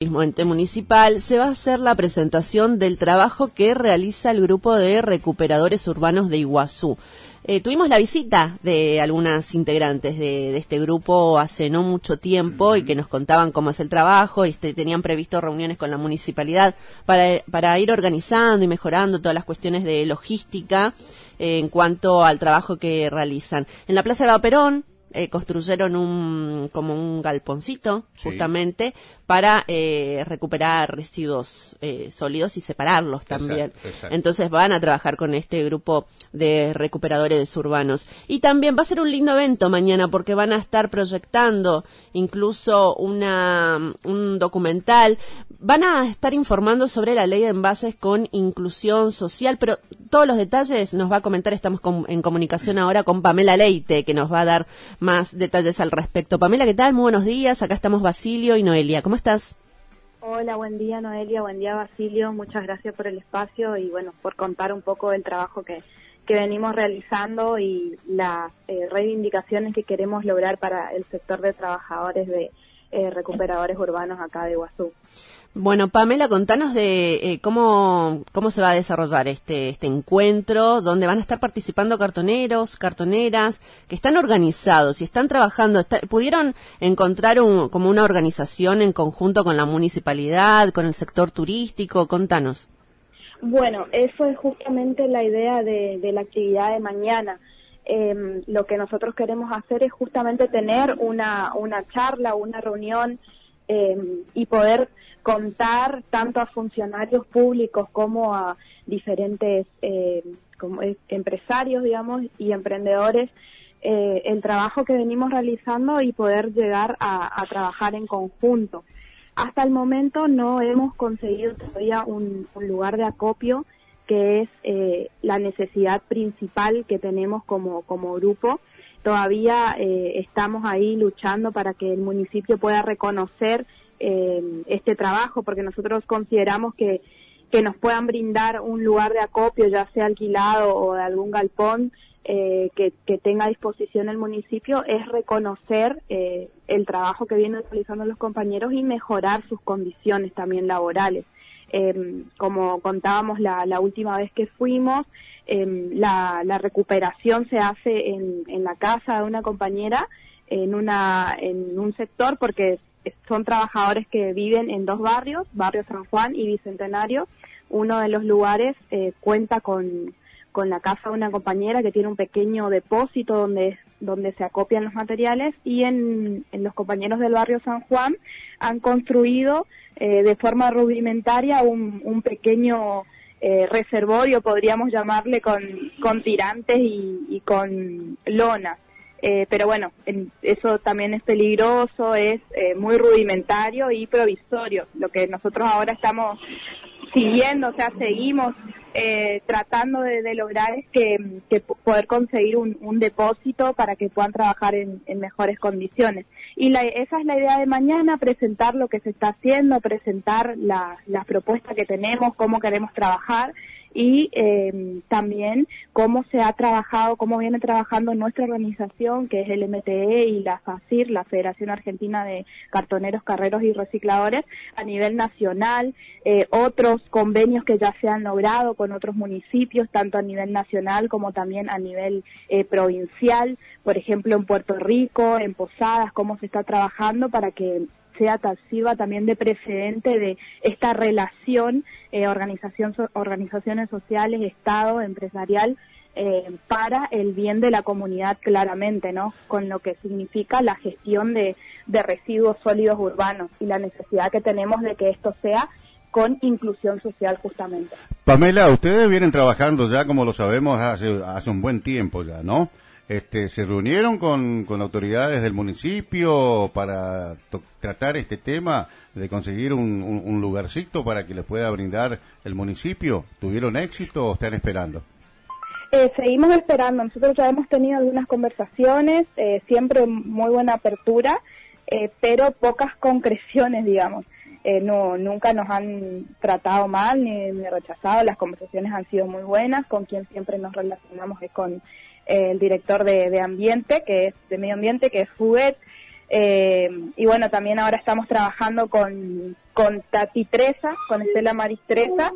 mismo ente municipal se va a hacer la presentación del trabajo que realiza el grupo de recuperadores urbanos de Iguazú. Tuvimos la visita de algunas integrantes de este grupo hace no mucho tiempo y que nos contaban cómo es el trabajo y tenían previsto reuniones con la municipalidad para ir organizando y mejorando todas las cuestiones de logística en cuanto al trabajo que realizan. En la Plaza de Perón construyeron como un galponcito, justamente, para recuperar residuos sólidos y separarlos también. Exacto. Entonces van a trabajar con este grupo de recuperadores urbanos. Y también va a ser un lindo evento mañana porque van a estar proyectando incluso un documental. Van a estar informando sobre la ley de envases con inclusión social, pero todos los detalles nos va a comentar, estamos en comunicación ahora con Pamela Leite, que nos va a dar más detalles al respecto. Pamela, ¿qué tal? Muy buenos días, acá estamos Basilio y Noelia, ¿cómo estás? Hola, buen día Noelia, buen día Basilio, muchas gracias por el espacio y bueno, por contar un poco del trabajo que venimos realizando y las reivindicaciones que queremos lograr para el sector de trabajadores de recuperadores urbanos acá de Iguazú. Bueno, Pamela, contanos de cómo se va a desarrollar este encuentro, donde van a estar participando cartoneros, cartoneras, que están organizados y están trabajando. ¿Pudieron encontrar como una organización en conjunto con la municipalidad, con el sector turístico? Contanos. Bueno, eso es justamente la idea de la actividad de mañana. Lo que nosotros queremos hacer es justamente tener una charla, una reunión y poder contar tanto a funcionarios públicos como a diferentes empresarios, digamos, y emprendedores, el trabajo que venimos realizando y poder llegar a trabajar en conjunto. Hasta el momento no hemos conseguido todavía un lugar de acopio, que es la necesidad principal que tenemos como grupo. Todavía estamos ahí luchando para que el municipio pueda reconocer este trabajo, porque nosotros consideramos que nos puedan brindar un lugar de acopio, ya sea alquilado o de algún galpón que tenga a disposición el municipio, es reconocer el trabajo que vienen realizando los compañeros y mejorar sus condiciones también laborales. Como contábamos la última vez que fuimos, la recuperación se hace en la casa de una compañera, en un sector, porque son trabajadores que viven en dos barrios, Barrio San Juan y Bicentenario. Uno de los lugares cuenta con la casa de una compañera que tiene un pequeño depósito donde se acopian los materiales, y en los compañeros del Barrio San Juan han construido de forma rudimentaria un pequeño reservorio, podríamos llamarle, con tirantes y con lonas. Pero bueno, eso también es peligroso, es muy rudimentario y provisorio. Lo que nosotros ahora estamos siguiendo, o sea, seguimos tratando de lograr es que poder conseguir un depósito para que puedan trabajar en mejores condiciones. Y esa es la idea de mañana, presentar lo que se está haciendo, presentar las propuestas que tenemos, cómo queremos trabajar, y también cómo se ha trabajado, cómo viene trabajando nuestra organización, que es el MTE y la FACIR, la Federación Argentina de Cartoneros, Carreros y Recicladores, a nivel nacional, otros convenios que ya se han logrado con otros municipios, tanto a nivel nacional como también a nivel provincial, por ejemplo en Puerto Rico, en Posadas, cómo se está trabajando para que sirva también de precedente de esta relación organizaciones sociales, Estado, empresarial, para el bien de la comunidad, claramente, ¿no? Con lo que significa la gestión de residuos sólidos urbanos y la necesidad que tenemos de que esto sea con inclusión social, justamente. Pamela, ustedes vienen trabajando ya, como lo sabemos, hace un buen tiempo ya, ¿no? ¿Se reunieron con autoridades del municipio para tratar este tema de conseguir un lugarcito para que les pueda brindar el municipio? ¿Tuvieron éxito o están esperando? Seguimos esperando. Nosotros ya hemos tenido algunas conversaciones, siempre muy buena apertura, pero pocas concreciones, digamos. Nunca nos han tratado mal ni rechazado. Las conversaciones han sido muy buenas. Con quien siempre nos relacionamos es con el director de ambiente, que es de medio ambiente, que es Fuguet. Y bueno, también ahora estamos trabajando con Tati Treza, con Estela Maris Treza.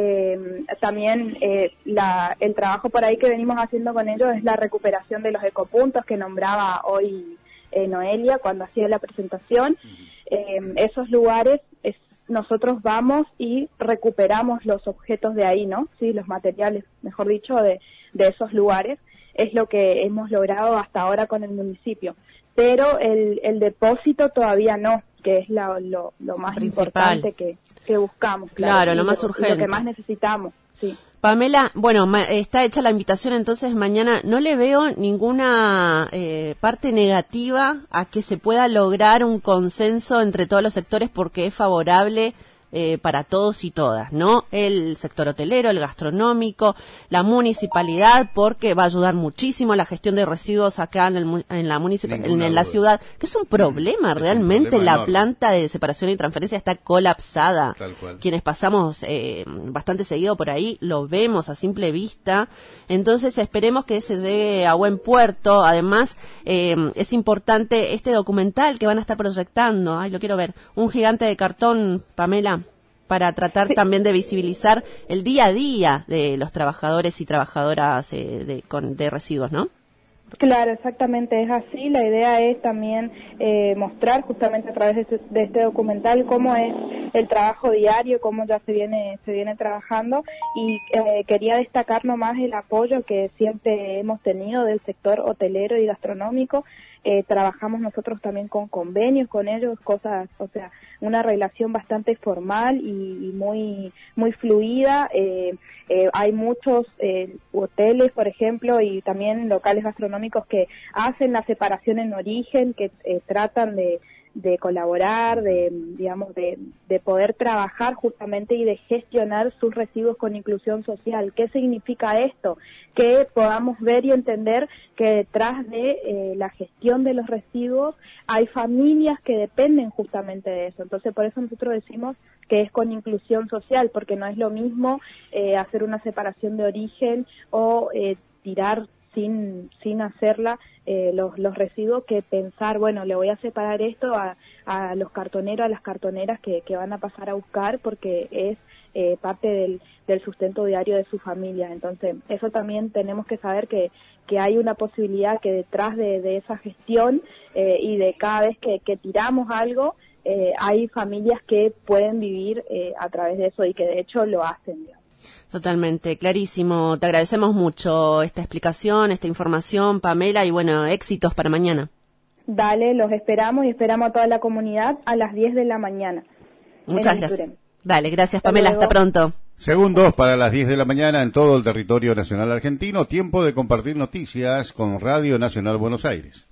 También el trabajo por ahí que venimos haciendo con ellos es la recuperación de los ecopuntos que nombraba hoy Noelia cuando hacía la presentación. Esos lugares nosotros vamos y recuperamos los objetos de ahí, ¿no? Sí, los materiales, mejor dicho, de esos lugares. Es lo que hemos logrado hasta ahora con el municipio. Pero el depósito todavía no, que es lo más principal, importante que buscamos. Claro, lo más urgente. Lo que más necesitamos, sí. Pamela, bueno, está hecha la invitación, entonces mañana no le veo ninguna parte negativa a que se pueda lograr un consenso entre todos los sectores porque es favorable para todos y todas, ¿no? El sector hotelero, el gastronómico, la municipalidad, porque va a ayudar muchísimo a la gestión de residuos acá en la ciudad, que es un problema realmente. Un problema la enorme. Planta de separación y transferencia está colapsada. Tal cual. Quienes pasamos bastante seguido por ahí lo vemos a simple vista. Entonces esperemos que se llegue a buen puerto. Además, es importante este documental que van a estar proyectando. Ay, lo quiero ver. Un gigante de cartón, Pamela, para tratar también de visibilizar el día a día de los trabajadores y trabajadoras de residuos, ¿no? Claro, exactamente, es así. La idea es también mostrar justamente a través de este documental cómo es el trabajo diario, cómo ya se viene trabajando, y quería destacar nomás el apoyo que siempre hemos tenido del sector hotelero y gastronómico. Trabajamos nosotros también con convenios con ellos, cosas, o sea, una relación bastante formal y muy fluida. Hay muchos hoteles, por ejemplo, y también locales gastronómicos que hacen la separación en origen, que tratan de colaborar, de poder trabajar justamente y de gestionar sus residuos con inclusión social. ¿Qué significa esto? Que podamos ver y entender que detrás de la gestión de los residuos hay familias que dependen justamente de eso. Entonces, por eso nosotros decimos que es con inclusión social, porque no es lo mismo hacer una separación de origen o tirar sin hacerla los residuos, que pensar, bueno, le voy a separar esto a los cartoneros, a las cartoneras que van a pasar a buscar, porque es parte del sustento diario de su familia. Entonces, eso también tenemos que saber que hay una posibilidad que detrás de esa gestión y de cada vez que tiramos algo, hay familias que pueden vivir a través de eso y que de hecho lo hacen, digamos. Totalmente, clarísimo. Te agradecemos mucho esta explicación, esta información, Pamela, y bueno, éxitos para mañana. Dale, los esperamos y esperamos a toda la comunidad a las 10 de la mañana. Muchas gracias. Dale, gracias, Pamela, hasta pronto. Segundos para las 10 de la mañana en todo el territorio nacional argentino. Tiempo de compartir noticias con Radio Nacional Buenos Aires.